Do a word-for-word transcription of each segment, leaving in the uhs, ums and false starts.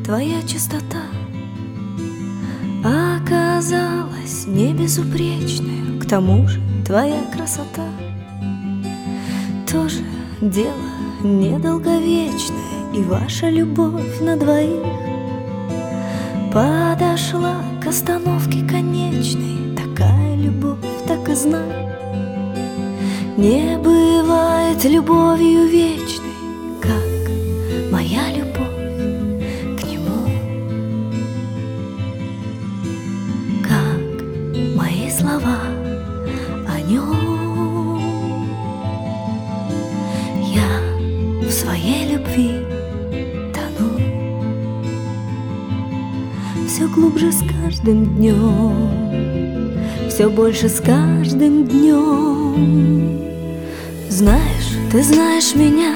твоя чистота оказалась не безупречной, к тому же твоя красота тоже дело недолговечное, и ваша любовь на двоих подошла к остановке конечной. Такая любовь, так и знай, не бывает любовью вечной, как моя любовь к нему, как мои слова о нем. Я в своей любви тону все глубже с каждым днем, все больше с каждым днем. Знаешь, ты знаешь меня,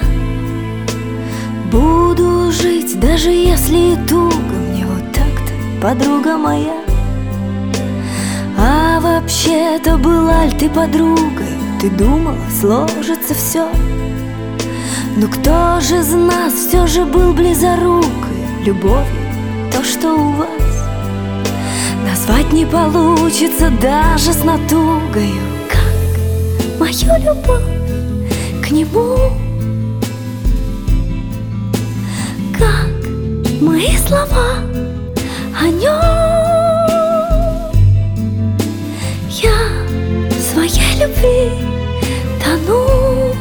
буду жить, даже если и туго. Мне вот так-то, подруга моя. А вообще-то была ли ты подругой? Ты думала, сложится все. Но кто же из нас все же был близорукой? Любовью то, что у вас назвать не получится даже с натугою. Как мою любовь к нему, как мои слова о нем. Я в своей любви тону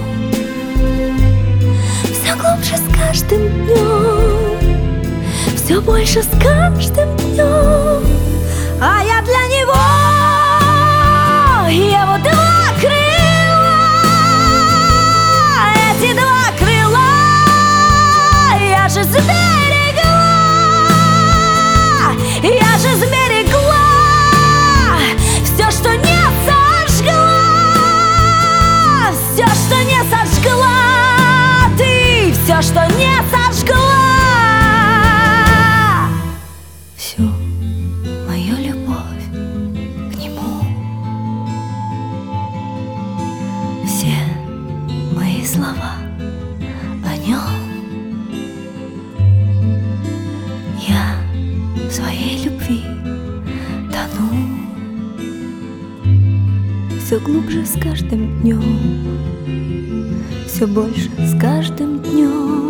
все глубже с каждым днем, все больше с каждым днем. А я для него его два крыла, эти два крыла я же сберегла, я же сберегла все, что не сожгла, все, что не сожгла ты, все, что не сожгла. Всю мою любовь к нему, все мои слова о нем. Я в своей любви тону все глубже с каждым днем, все больше с каждым днем.